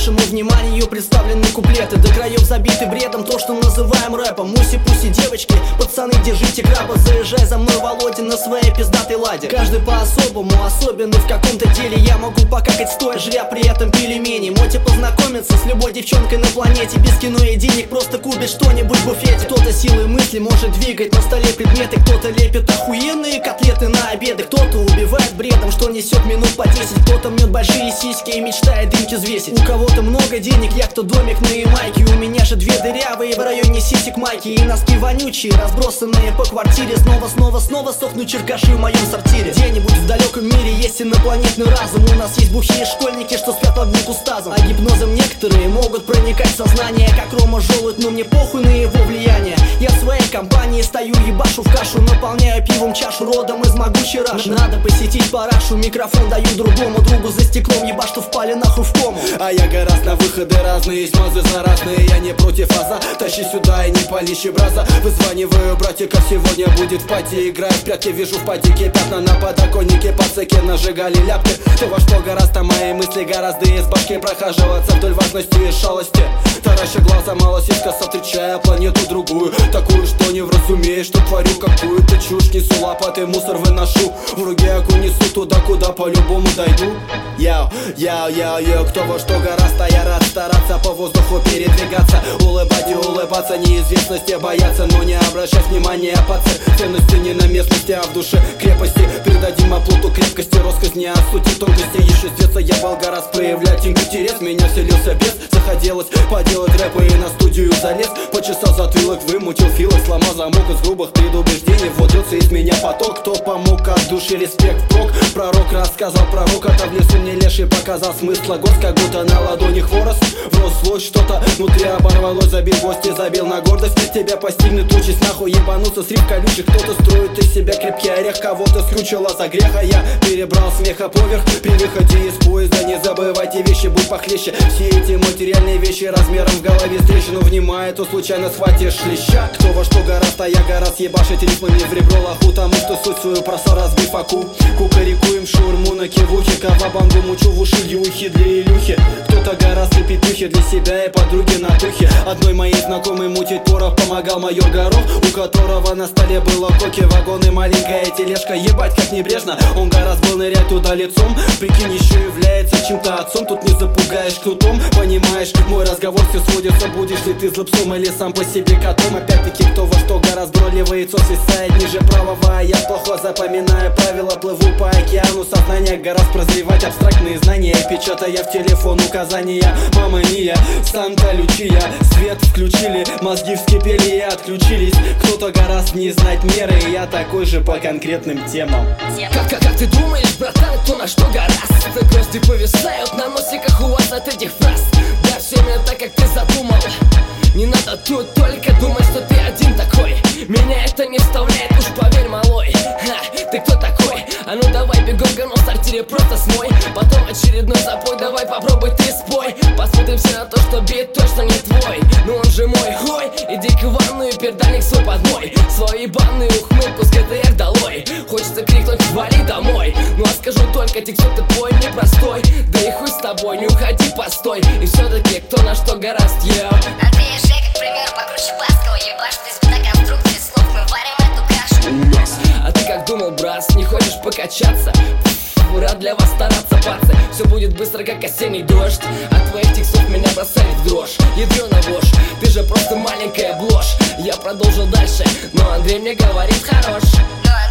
вашему вниманию представлены куплеты, до краев забиты бредом, то, что называем рэпом. Муси-пуси, девочки, пацаны, держите краба. Заезжай за мной, Володя, на своей пиздатой ладе. Каждый по-особому, особенный в каком-то деле. Я могу покакать стоя, жря при этом пельмени. Можете познакомиться с любой девчонкой на планете. Без кино и денег просто купит что-нибудь в буфете. Кто-то силой мысли может двигать на столе предметы, кто-то лепит охуенные котлеты на обеды, кто-то убивает бредом, что несет минут по 10, кто-то мнет большие сиськи и мечтает дымки взвесить. У кого-то много денег, яхта, домик на Ямайке. У меня же две дырявые в районе сисек майки. И носки вонючие, разбросанные по квартире. Снова сохнут черкаши в моем сортире. Где-нибудь в далеком мире есть инопланетный разум. У нас есть бухие школьники, что спят под гипустазом. А гипнозом некоторые могут проникать в сознание, как Рома Желудь, но мне похуй на его влияние. Я в своей компании стою, ебашу в кашу, наполняю пивом чашу, родом из могучей Раши. Надо посетить парашу, микрофон даю другому другу за стеклом, ебаш, что впали нахуй в кому. А я гораздо на выходы разные, есть мазы заразные. Я не против аза, тащи сюда и не пали щебраза. Вызваниваю братика, сегодня будет в пати. Играю в прятки, вижу в падике пятна на подоконнике. Пацаки нажигали ляпки, то во что гораздо мои мысли гораздо из башки прохаживаться вдоль важности и шалости. Тараща глаза, мало искоса, встречая планету другую, такую, что не вразумеешь, что творю какую-то чушь. Несу лопатой мусор, выношу в руке окунь, несу туда, куда по-любому дойду. Яу, кто во что гораздо, я рад стараться по воздуху передвигаться, улыбать и улыбаться, неизвестности бояться, но не обращать внимания, пацы. Ценности не на местности, а в душе крепости. Передадим оплоту крепкости, росказни о сути тонкости. Еще с детства я был гораздо проявлять интерес, меня вселился без, захотелось поделать рэп и на студию залез. Почесал затылок, вымутил филок, сломал замок из грубых предубеждений. Вот льется из меня поток, кто помог от души, респект прок. Пророк рассказал пророка, то в лесу мне леший показал смысл год, как будто на ладони хворост. Врослось что-то, внутри оборвалось, забил гости, забил на гордость. Тебя постигнет участь, нахуй ебануться с риф колючих. Кто-то строит из себя крепкий орех, кого-то скрючило за грех, а я перебрал смеха поверх. При выходе из поезда не забывайте вещи, будь похлеще. Все эти материальные вещи размером в голове встречину внимая, то случайно схватишь леща. Кто во что гораст, а я гораст ебашить рифмами в ребро лоху, тому что суть свою просал, разбив аку. Кукарикуем шаурму на кивухе, кавабангу мучу в уши, юхи для илюхи. Кто-то гораст и петухи для себя и подруги на духе. Одной моей знакомой мутить порох помогал майор Горох, у которого на столе было коки, вагон и маленькая тележка. Ебать, как небрежно он гораст был нырять туда лицом. Прикинь, еще является чем-то отцом, тут не запугаешь кнутом. Понимаешь, мой разговор все сводится, будешь ли ты злопсом или сам по себе котом. Опять-таки, кто во что гораст, бролевое яйцо свисает ниже правого, а я плохо запоминаю правила, плыву по океану сознания, гораст прозревать абстрактные знания, печатая в телефон указания. Мама Мия, Санта Лючия, свет включили, мозги вскипели и отключились. Кто-то гораст не знать меры, и я такой же по конкретным темам. Как ты думаешь, братан, кто на что гораст? Гвозди повисают на носиках у вас от этих фраз. Да, все именно так, как ты задумал. Не надо тут только думать, что ты один такой. Меня это не вставляет, уж поверь, малой. Ты кто такой? А ну давай бегом говно в сортире просто смой. Потом очередной запой, давай попробуй ты спой. Посмотрим все на то, что бит точно не твой. Но он же мой, хой. Иди к ванную, пердальник свой под мой. Свою ебаную ухмылку с ГТР долой. Хочется крикнуть, вали домой. Ну а скажу только, тик-ток ты твой непростой. Да и хуй с тобой, не уходи, постой. И все-таки кто на что гораст, йоу. Андрей и Жека, к примеру, покруче Баскова. Ебашь ты из конструкции слов, мы варим эту кашу. А ты как думал, брат, не хочешь покачаться? Рад для вас стараться, пацы. Все будет быстро, как осенний дождь. От твоих текстов меня бросает в дрожь. Ядрёна ложь, ты же просто маленькая блажь. Я продолжил дальше, но Андрей мне говорит хорош.